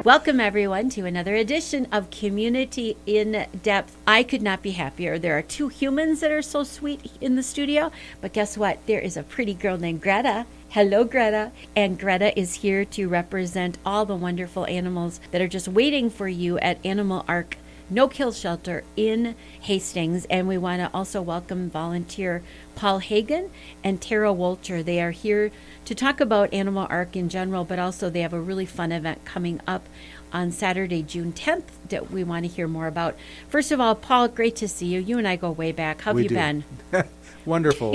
Welcome, everyone, to another edition of Community in Depth. I could not be happier. There are two humans that are so sweet in the studio, but guess what? There is a pretty girl named Greta. Hello, Greta. And Greta is here to represent all the wonderful animals that are just waiting for you at Animal Ark No-Kill Shelter in Hastings. And we want to also welcome volunteer Paul Hagen and Tara Wolter. They are here to talk about Animal Ark in general, but also they have a really fun event coming up on Saturday, June 10th, that we want to hear more about. First of all, Paul, great to see you. You and I go way back. How have you been? Wonderful.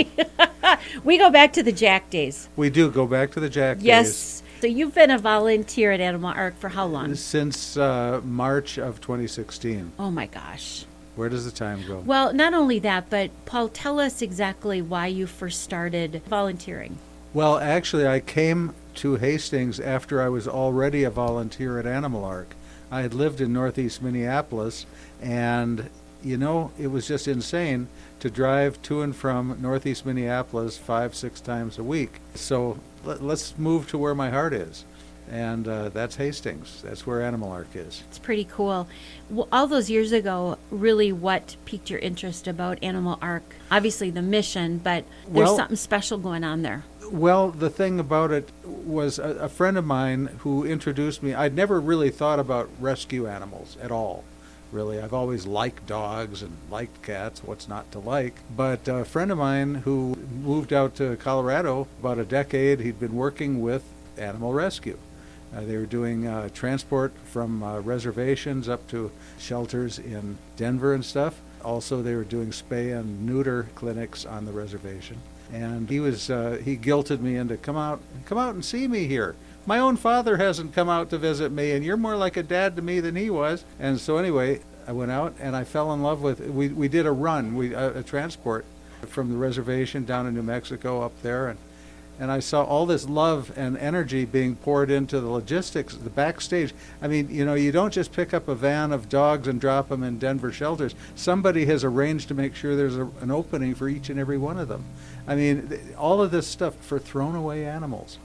We go back to the Jack days. We do go back to the Jack days. Yes. So you've been a volunteer at Animal Ark for how long? Since March of 2016. Oh, my gosh. Where does the time go? Well, not only that, but Paul, tell us exactly why you first started volunteering. Well, actually, I came to Hastings after I was already a volunteer at Animal Ark. I had lived in Northeast Minneapolis, and, you know, it was just insane to drive to and from Northeast Minneapolis 5-6 times a week. So let's move to where my heart is. And that's Hastings. That's where Animal Ark is. It's pretty cool. Well, all those years ago, really what piqued your interest about Animal Ark? Obviously the mission, but there's something special going on there. Well, the thing about it was a friend of mine who introduced me. I'd never really thought about rescue animals at all, really. I've always liked dogs and liked cats, what's not to like. But a friend of mine who moved out to Colorado about a decade, he'd been working with animal rescue. They were doing transport from reservations up to shelters in Denver and stuff. Also, they were doing spay and neuter clinics on the reservation. And he guilted me into come out and see me here. My own father hasn't come out to visit me, and you're more like a dad to me than he was. And so anyway, I went out and I fell in love with. We did a run, a transport from the reservation down in New Mexico up there, and I saw all this love and energy being poured into the logistics, the backstage. I mean, you know, you don't just pick up a van of dogs and drop them in Denver shelters. Somebody has arranged to make sure there's an opening for each and every one of them. I mean, all of this stuff for thrown away animals,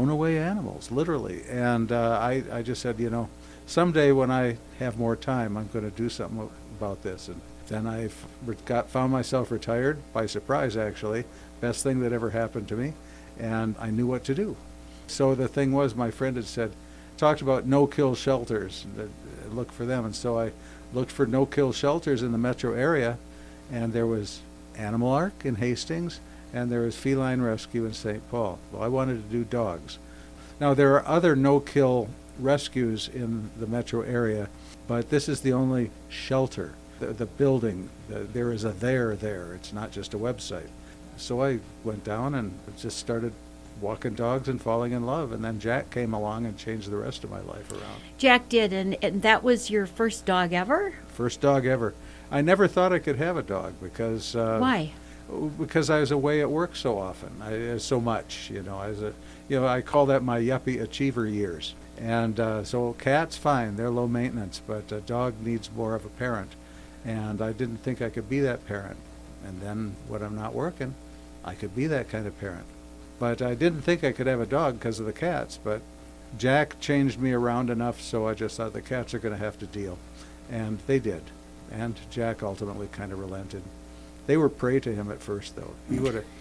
literally. And I just said, you know, someday when I have more time, I'm going to do something about this. And then I found myself retired by surprise, actually. Best thing that ever happened to me. And I knew what to do. So the thing was, my friend had talked about no-kill shelters, look for them. And so I looked for no-kill shelters in the metro area, and there was Animal Ark in Hastings, and there was Feline Rescue in St. Paul. Well, I wanted to do dogs. Now, there are other no-kill rescues in the metro area, but this is the only shelter. The building, there is a there. It's not just a website. So I went down and just started walking dogs and falling in love. And then Jack came along and changed the rest of my life around. Jack did, and that was your first dog ever? First dog ever. I never thought I could have a dog because... Why? Because I was away at work so often, so much. You know, I call that my yuppie achiever years. And so cats, fine, they're low maintenance, but a dog needs more of a parent. And I didn't think I could be that parent. And then when I'm not working, I could be that kind of parent. But I didn't think I could have a dog because of the cats. But Jack changed me around enough, so I just thought the cats are going to have to deal. And they did. And Jack ultimately kind of relented. They were prey to him at first, though. He would have.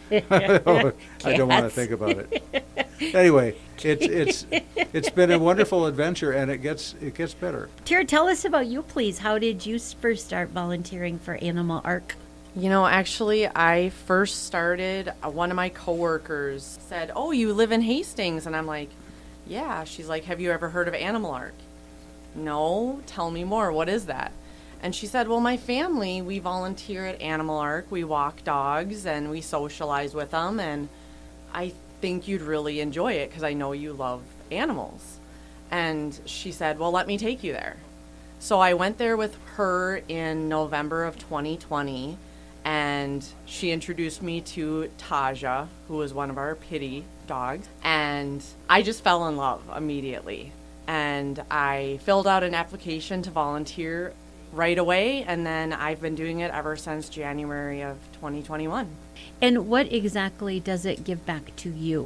I don't want to think about it. Anyway, it's been a wonderful adventure, and it gets better. Tara, tell us about you, please. How did you first start volunteering for Animal Ark? You know, actually, I first started, one of my coworkers said, "Oh, you live in Hastings?" And I'm like, "Yeah." She's like, "Have you ever heard of Animal Ark?" "No, tell me more. What is that?" And she said, "Well, my family, we volunteer at Animal Ark. We walk dogs and we socialize with them. And I think you'd really enjoy it because I know you love animals." And she said, "Well, let me take you there." So I went there with her in November of 2020. And she introduced me to Taja, who was one of our pity dogs. And I just fell in love immediately. And I filled out an application to volunteer right away. And then I've been doing it ever since January of 2021. And what exactly does it give back to you?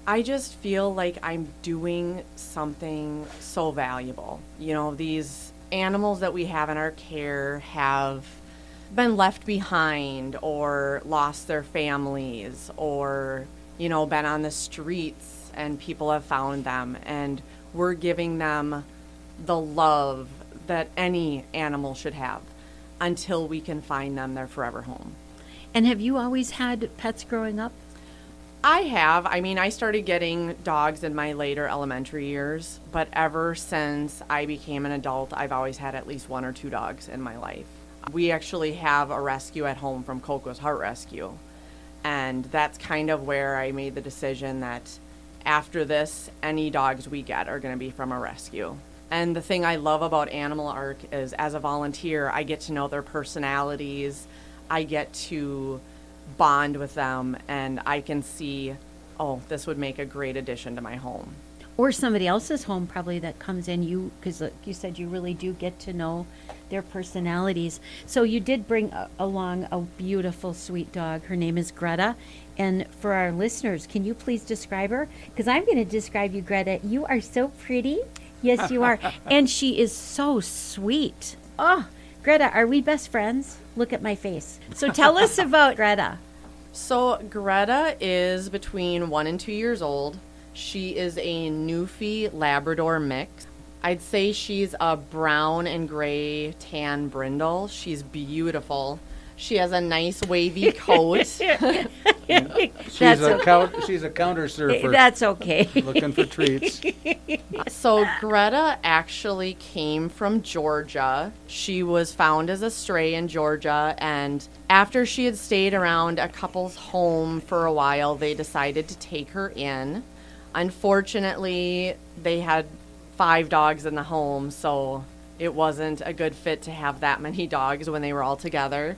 I just feel like I'm doing something so valuable. You know, these animals that we have in our care have been left behind or lost their families or, you know, been on the streets and people have found them. And we're giving them the love that any animal should have until we can find them their forever home. And have you always had pets growing up? I have. I mean, I started getting dogs in my later elementary years, but ever since I became an adult, I've always had at least 1 or 2 dogs in my life. We actually have a rescue at home from Coco's Heart Rescue, and that's kind of where I made the decision that after this, any dogs we get are going to be from a rescue. And the thing I love about Animal Ark is as a volunteer, I get to know their personalities. I get to bond with them, and I can see, oh, this would make a great addition to my home. Or somebody else's home probably that comes in, because you said you really do get to know their personalities. So you did bring along a beautiful, sweet dog. Her name is Greta. And for our listeners, can you please describe her? Because I'm going to describe you, Greta. You are so pretty. Yes, you are. And she is so sweet. Oh, Greta, are we best friends? Look at my face. So tell us about Greta. So Greta is between 1 and 2 years old. She is a Newfie Labrador mix. I'd say she's a brown and gray tan brindle. She's beautiful. She has a nice wavy coat. She's a counter surfer. That's okay. Looking for treats. So Greta actually came from Georgia. She was found as a stray in Georgia, and after she had stayed around a couple's home for a while, they decided to take her in. Unfortunately, they had 5 dogs in the home, so it wasn't a good fit to have that many dogs when they were all together.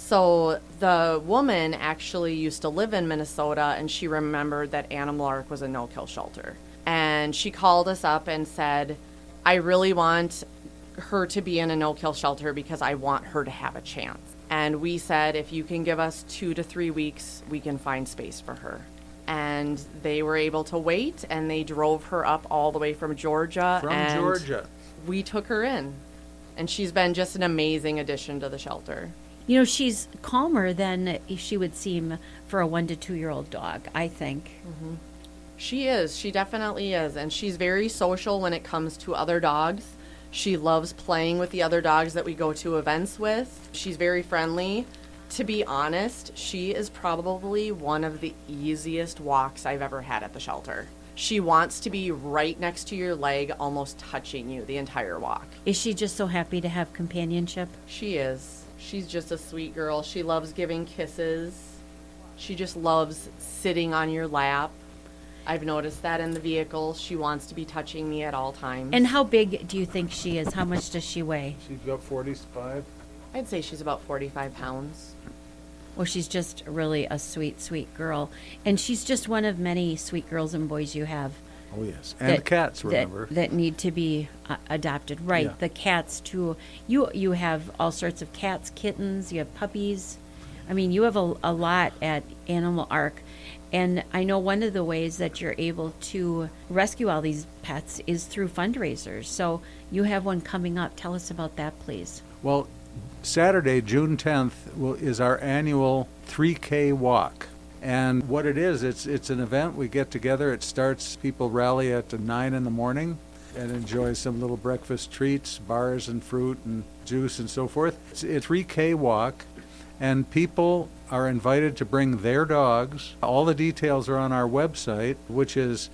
So the woman actually used to live in Minnesota, and she remembered that Animal Ark was a no-kill shelter. And she called us up and said, I really want her to be in a no-kill shelter because I want her to have a chance. And we said, if you can give us 2 to 3 weeks, we can find space for her. And they were able to wait, and they drove her up all the way from Georgia. Georgia. We took her in, and she's been just an amazing addition to the shelter. You know, she's calmer than she would seem for a 1 to 2 year old dog, I think. Mm-hmm. She is. She definitely is. And she's very social when it comes to other dogs. She loves playing with the other dogs that we go to events with. She's very friendly. To be honest, she is probably one of the easiest walks I've ever had at the shelter. She wants to be right next to your leg, almost touching you the entire walk. Is she just so happy to have companionship? She is. She's just a sweet girl. She loves giving kisses. She just loves sitting on your lap. I've noticed that in the vehicle. She wants to be touching me at all times. And how big do you think she is? How much does she weigh? She's about 45. I'd say she's about 45 pounds. Well, she's just really a sweet, sweet girl. And she's just one of many sweet girls and boys you have. Oh, yes. And cats, remember. That need to be adopted. Right. Yeah. The cats, too. You have all sorts of cats, kittens. You have puppies. I mean, you have a lot at Animal Ark. And I know one of the ways that you're able to rescue all these pets is through fundraisers. So you have one coming up. Tell us about that, please. Well, Saturday, June 10th, is our annual 3K walk. And what it is, it's an event. We get together. It starts, people rally at 9 in the morning and enjoy some little breakfast treats, bars and fruit and juice and so forth. It's a 3K walk, and people are invited to bring their dogs. All the details are on our website, which is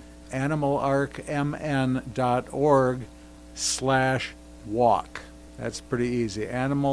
animalarkmn.org/walk. That's pretty easy.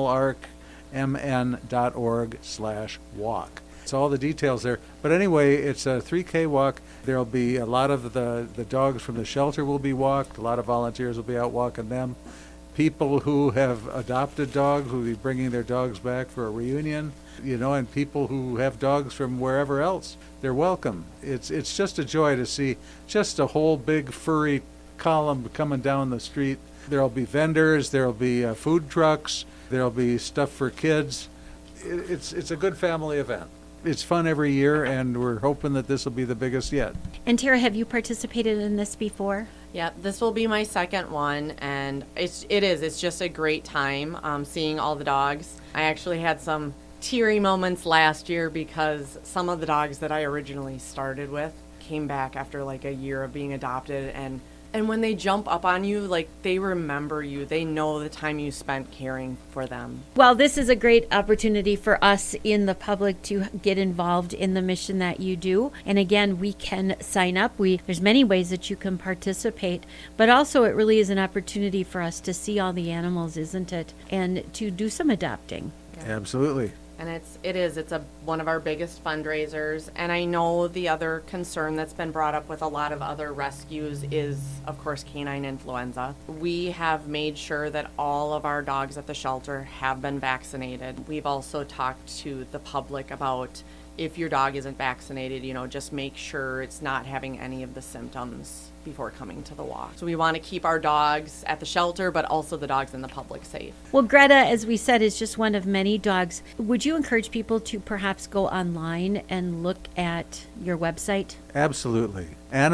animalarkmn.org/walk. It's all the details there. But anyway, it's a 3K walk. There'll be a lot of the dogs from the shelter will be walked. A lot of volunteers will be out walking them. People who have adopted dogs will be bringing their dogs back for a reunion, and people who have dogs from wherever else, they're welcome. It's just a joy to see just a whole big furry column coming down the street. There'll be vendors, there'll be food trucks, there'll be stuff for kids. It's a good family event. it's fun every year, and we're hoping that this will be the biggest yet. And Tara, have you participated in this before? Yeah, this will be my second one, and it's just a great time seeing all the dogs. I actually had some teary moments last year because some of the dogs that I originally started with came back after like a year of being adopted, and when they jump up on you, like, they remember you. They know the time you spent caring for them. Well, this is a great opportunity for us in the public to get involved in the mission that you do. And again, we can sign up. There's many ways that you can participate, but also it really is an opportunity for us to see all the animals, isn't it? And to do some adopting. Yeah. Absolutely. And it's one of our biggest fundraisers. And I know the other concern that's been brought up with a lot of other rescues is, of course, canine influenza. We have made sure that all of our dogs at the shelter have been vaccinated. We've also talked to the public about, if your dog isn't vaccinated, just make sure it's not having any of the symptoms before coming to the walk. So we want to keep our dogs at the shelter, but also the dogs in the public safe. Well, Greta, as we said, is just one of many dogs. Would you encourage people to perhaps go online and look at your website? Absolutely.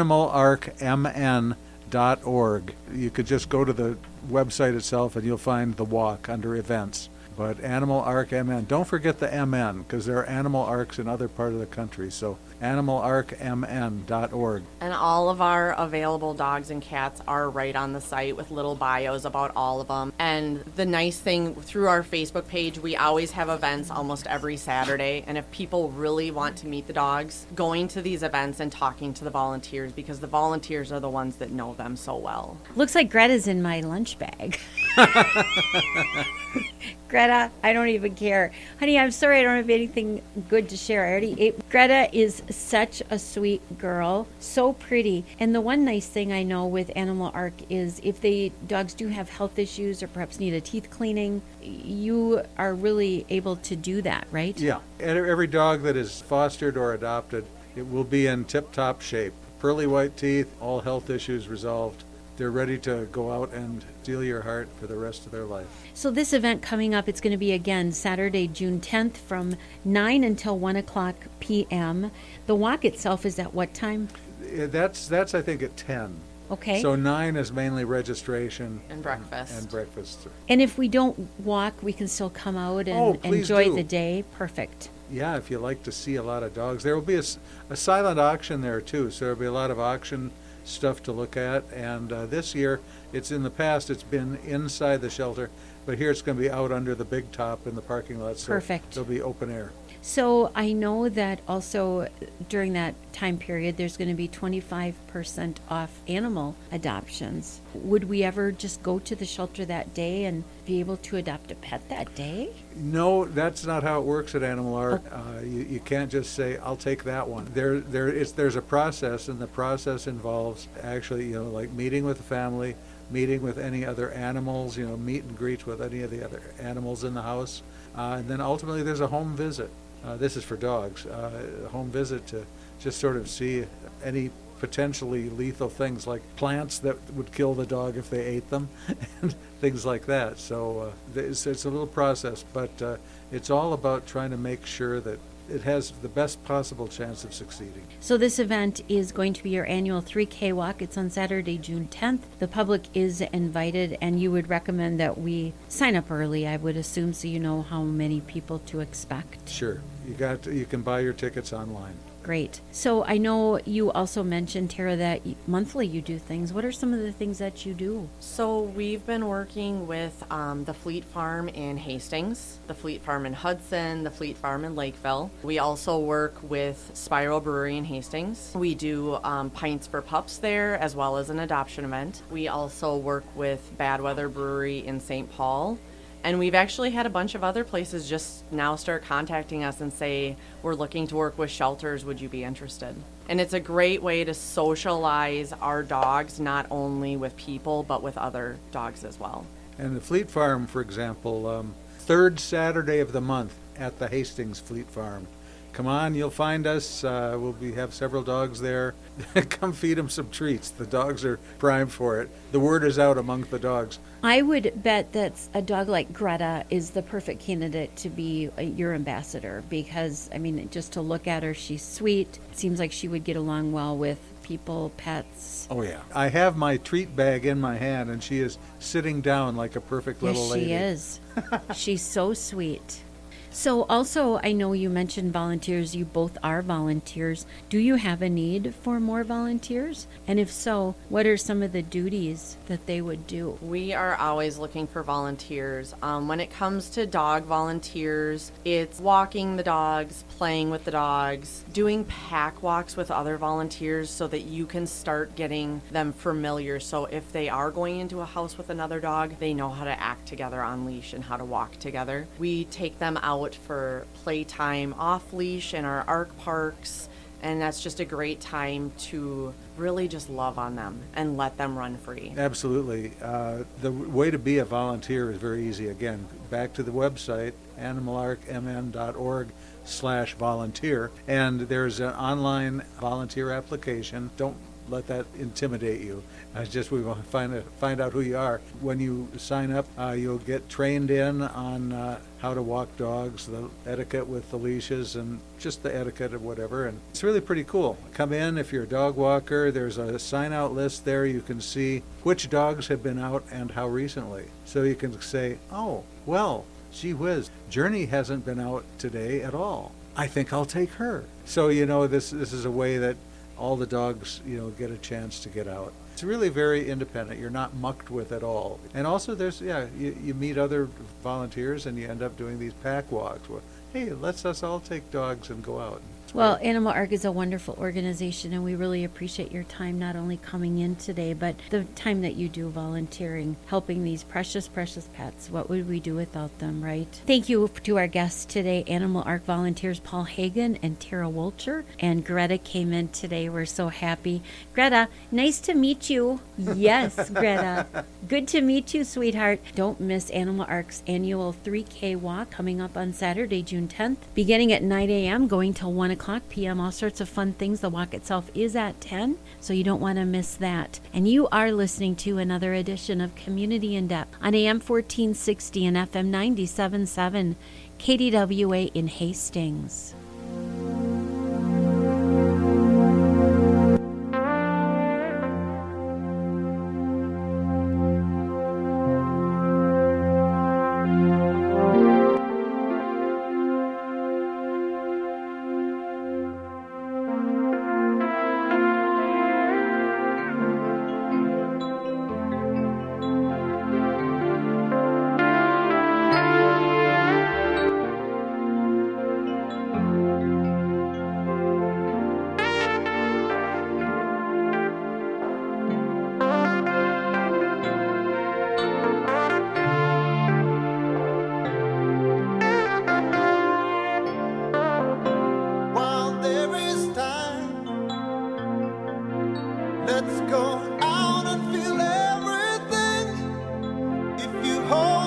AnimalArcMN.org. You could just go to the website itself and you'll find the walk under events. But Animal Arc MN. Don't forget the MN, because there are animal arcs in other parts of the country. So animalarcmn.org. And all of our available dogs and cats are right on the site with little bios about all of them. And the nice thing, through our Facebook page, we always have events almost every Saturday. And if people really want to meet the dogs, going to these events and talking to the volunteers, because the volunteers are the ones that know them so well. Looks like Greta's in my lunch bag. Greta, I don't even care. Honey, I'm sorry I don't have anything good to share. I already ate. Greta is such a sweet girl, so pretty. And the one nice thing I know with Animal Arc is if dogs do have health issues or perhaps need a teeth cleaning, you are really able to do that, right? Yeah. Every dog that is fostered or adopted, it will be in tip-top shape. Pearly white teeth, all health issues resolved. They're ready to go out and steal your heart for the rest of their life. So this event coming up, it's going to be again Saturday, June 10th from 9 until 1 o'clock p.m. The walk itself is at what time? That's I think at 10. Okay. So 9 is mainly registration. And breakfast. And breakfast. And if we don't walk, we can still come out and please enjoy do. the day. Perfect. Yeah, if you like to see a lot of dogs. There will be a silent auction there too, so there will be a lot of auction stuff to look at. And this year, it's been inside the shelter, but here it's going to be out under the big top in the parking lot. So Perfect. There'll be open air. So I know that also during that time period, there's going to be 25% off animal adoptions. Would we ever just go to the shelter that day and be able to adopt a pet that day? No, that's not how it works at Animal Art. You can't just say, I'll take that one. There's a process, and the process involves actually, like meeting with the family, meeting with any other animals, meet and greet with any of the other animals in the house. And then ultimately there's a home visit. This is for dogs. A home visit to just sort of see any potentially lethal things like plants that would kill the dog if they ate them and things like that. So it's a little process, but it's all about trying to make sure that it has the best possible chance of succeeding. So this event is going to be your annual 3K walk. It's on Saturday, June 10th. The public is invited, and you would recommend that we sign up early, I would assume, so you know how many people to expect. Sure. You can buy your tickets online. Great. So I know you also mentioned, Tara, that monthly you do things. What are some of the things that you do? So we've been working with the Fleet Farm in Hastings, the Fleet Farm in Hudson, the Fleet Farm in Lakeville. We also work with Spiral Brewery in Hastings. We do Pints for Pups there, as well as an adoption event. We also work with Bad Weather Brewery in St. Paul. And we've actually had a bunch of other places just now start contacting us and say, we're looking to work with shelters, would you be interested? And it's a great way to socialize our dogs, not only with people, but with other dogs as well. And the Fleet Farm, for example, third Saturday of the month at the Hastings Fleet Farm, come on, you'll find us. Have several dogs there. Come feed them some treats. The dogs are primed for it. The word is out among the dogs. I would bet that a dog like Greta is the perfect candidate to be your ambassador because, I mean, just to look at her, she's sweet. It seems like she would get along well with people, pets. Oh, yeah. I have my treat bag in my hand, and she is sitting down like a perfect little lady. Yes, she is. She's so sweet. So also, I know you mentioned volunteers. You both are volunteers. Do you have a need for more volunteers? And if so, what are some of the duties that they would do? We are always looking for volunteers. When it comes to dog volunteers, it's walking the dogs, playing with the dogs, doing pack walks with other volunteers so that you can start getting them familiar. So if they are going into a house with another dog, they know how to act together on leash and how to walk together. We take them out for playtime off leash in our ARC parks, and that's just a great time to really just love on them and let them run free. Absolutely. The way to be a volunteer is very easy. Again, back to the website, animalarkmn.org/volunteer, and there's an online volunteer application. Don't let that intimidate you. We want to find out who you are. When you sign up, you'll get trained in on how to walk dogs, the etiquette with the leashes, and just the etiquette of whatever. And it's really pretty cool. Come in if you're a dog walker. There's a sign-out list there. You can see which dogs have been out and how recently. So you can say, oh, well, gee whiz, Journey hasn't been out today at all. I think I'll take her. So, this is a way that all the dogs, get a chance to get out. It's really very independent. You're not mucked with at all. And also you meet other volunteers and you end up doing these pack walks. Well, hey, let's us all take dogs and go out. Well, Animal Ark is a wonderful organization, and we really appreciate your time, not only coming in today, but the time that you do volunteering, helping these precious, precious pets. What would we do without them, right? Thank you to our guests today, Animal Ark volunteers Paul Hagen and Tara Wolcher. And Greta came in today. We're so happy. Greta, nice to meet you. Yes, Greta. Good to meet you, sweetheart. Don't miss Animal Ark's annual 3K walk coming up on Saturday, June 10th, beginning at 9 a.m., going till 1 o'clock p.m. All sorts of fun things. The walk itself is at 10, so you don't want to miss that. And you are listening to another edition of Community in Depth on AM 1460 and FM 97.7 KDWA in Hastings.